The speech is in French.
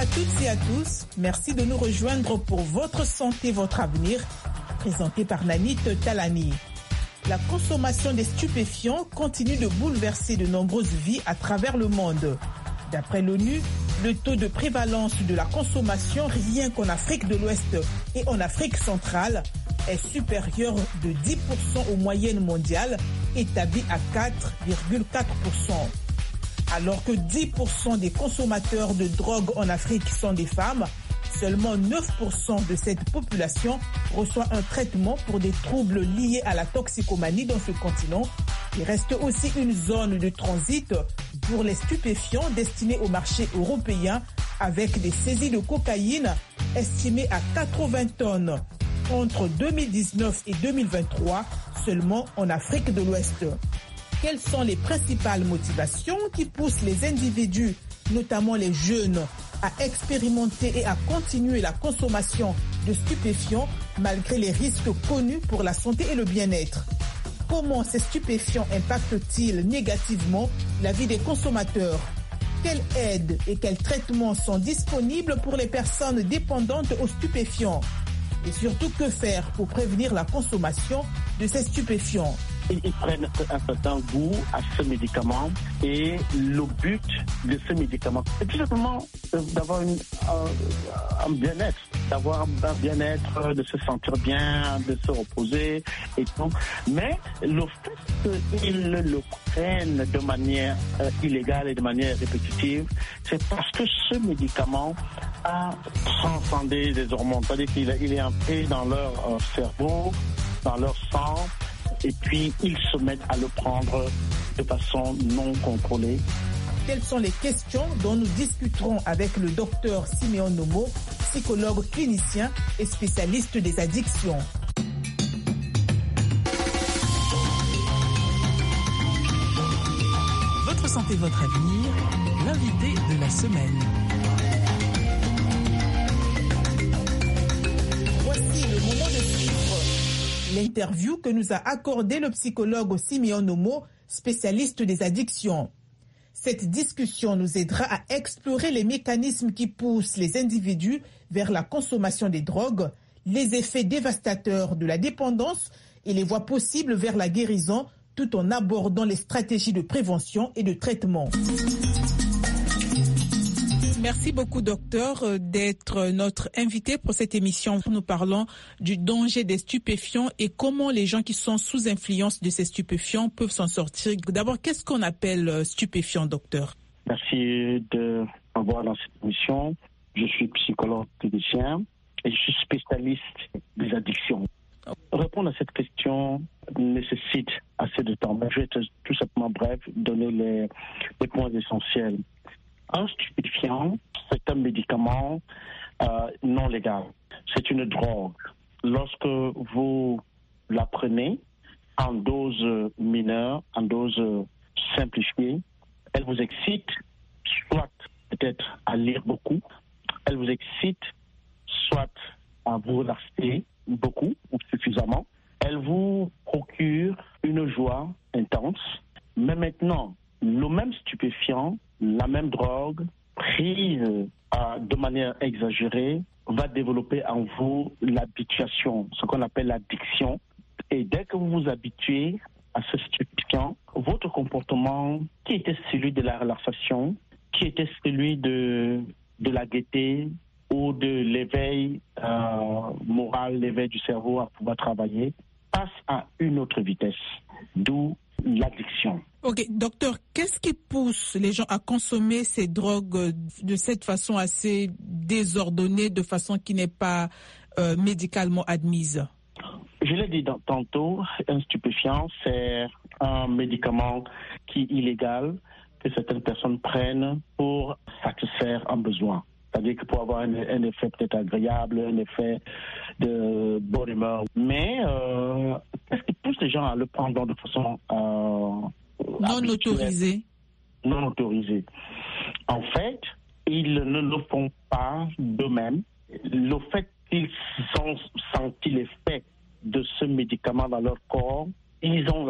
à toutes et à tous. Merci de nous rejoindre pour Votre santé, votre avenir, présenté par Nanit Talani. La consommation des stupéfiants continue de bouleverser de nombreuses vies à travers le monde. D'après l'ONU, le taux de prévalence de la consommation rien qu'en Afrique de l'Ouest et en Afrique centrale est supérieur de 10% aux moyennes mondiales, établies à 4,4%. Alors que 10% des consommateurs de drogue en Afrique sont des femmes, seulement 9% de cette population reçoit un traitement pour des troubles liés à la toxicomanie dans ce continent. Il reste aussi une zone de transit pour les stupéfiants destinés au marché européen avec des saisies de cocaïne estimées à 80 tonnes entre 2019 et 2023 seulement en Afrique de l'Ouest. Quelles sont les principales motivations qui poussent les individus, notamment les jeunes, à expérimenter et à continuer la consommation de stupéfiants malgré les risques connus pour la santé et le bien-être? Comment ces stupéfiants impactent-ils négativement la vie des consommateurs? Quelles aides et quels traitements sont disponibles pour les personnes dépendantes aux stupéfiants? Et surtout, que faire pour prévenir la consommation de ces stupéfiants? Ils prennent un certain goût à ce médicament et le but de ce médicament, c'est tout simplement d'avoir un bien-être, de se sentir bien, de se reposer et tout. Mais le fait qu'ils le prennent de manière illégale et de manière répétitive, c'est parce que ce médicament a transcendé les hormones, c'est-à-dire qu'il est entré dans leur cerveau, dans leur sang, et puis ils se mettent à le prendre de façon non contrôlée. Quelles sont les questions dont nous discuterons avec le docteur Siméon Nomo, psychologue clinicien et spécialiste des addictions. Votre santé, votre avenir, l'invité de la semaine. Voici le moment de suivre l'interview que nous a accordé le psychologue Siméon Nomo, spécialiste des addictions. Cette discussion nous aidera à explorer les mécanismes qui poussent les individus vers la consommation des drogues, les effets dévastateurs de la dépendance et les voies possibles vers la guérison, tout en abordant les stratégies de prévention et de traitement. Merci beaucoup, docteur, d'être notre invité pour cette émission. Nous parlons du danger des stupéfiants et comment les gens qui sont sous influence de ces stupéfiants peuvent s'en sortir. D'abord, qu'est-ce qu'on appelle stupéfiant, docteur? Merci de m'avoir dans cette émission. Je suis psychologue clinicien et je suis spécialiste des addictions. Répondre à cette question nécessite assez de temps, mais je vais tout simplement bref donner les points essentiels. Un stupéfiant, c'est un médicament non légal. C'est une drogue. Lorsque vous la prenez en dose mineure, en dose simplifiée, elle vous excite, soit peut-être à lire beaucoup, elle vous excite, soit à vous relaxer beaucoup ou suffisamment. Elle vous procure une joie intense. Mais maintenant, le même stupéfiant, la même drogue, prise de manière exagérée, va développer en vous l'habituation, ce qu'on appelle l'addiction. Et dès que vous vous habituez à ce stupéfiant, votre comportement, qui était celui de la relaxation, qui était celui de la gaieté ou de l'éveil moral, l'éveil du cerveau à pouvoir travailler, passe à une autre vitesse, d'où l'addiction. Ok, docteur, qu'est-ce qui pousse les gens à consommer ces drogues de cette façon assez désordonnée, de façon qui n'est pas médicalement admise? Je l'ai dit tantôt, un stupéfiant, c'est un médicament qui est illégal, que certaines personnes prennent pour satisfaire un besoin. C'est-à-dire que pour avoir un effet peut-être agréable, un effet de bonne humeur. Mais qu'est-ce qui pousse les gens à le prendre de façon non autorisée? Non autorisée. En fait, ils ne le font pas d'eux-mêmes. Le fait qu'ils ont senti l'effet de ce médicament dans leur corps, ils ont